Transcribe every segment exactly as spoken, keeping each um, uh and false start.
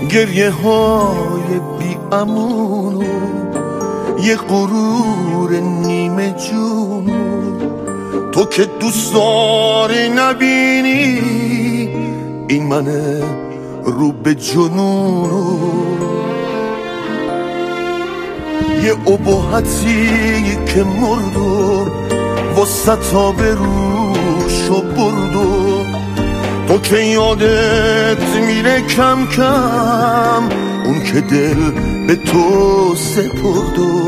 گریه های بی امونو یه غرور نیمه جونو تو که دوست داری نبینی این منه رو به جنونو یه ابهتی که مردو وسطا به روشو بردو تو که یادت میره کم کم اون که دل به تو سپردو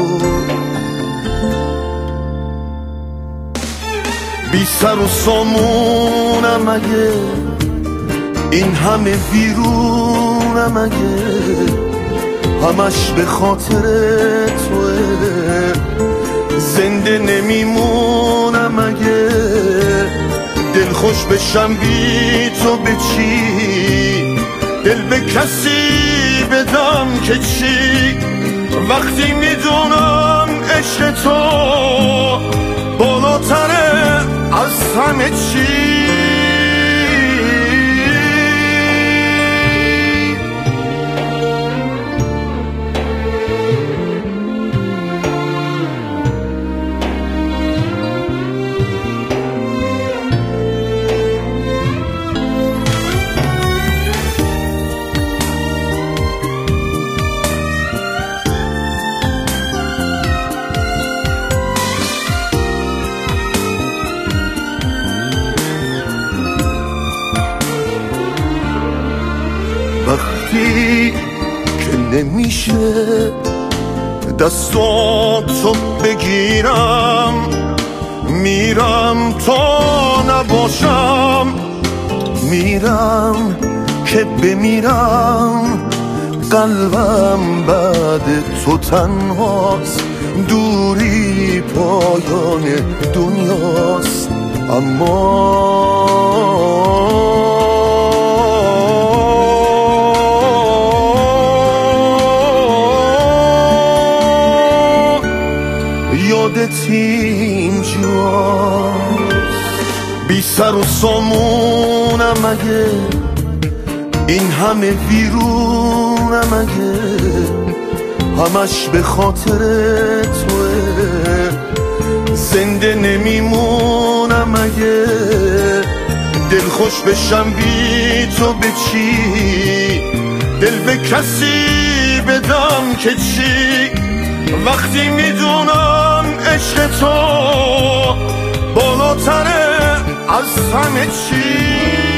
بی سر و سامونم اگه این همه ویرونم اگه همش به خاطر توه زنده نمیمونم اگه دل خوش بشم بی تو به چی دل به کسی بدم که چی وقتی میدونم عشق تو بالاتره از همه چی وقتی که نمیشه دستاتو بگیرم میرم تا نباشم میرم که بمیرم قلبم بعد تو تنهاست دوری پایان دنیاست اما یادت اینجاست بی سر و سامونم اگه این همه ویرونم اگه همش به خاطر توه زنده نمیمونم اگه دل خوش بشم بی تو به چی دل به کسی بدم که چی وقتی میدونم عشق تو بالاتره از همه چی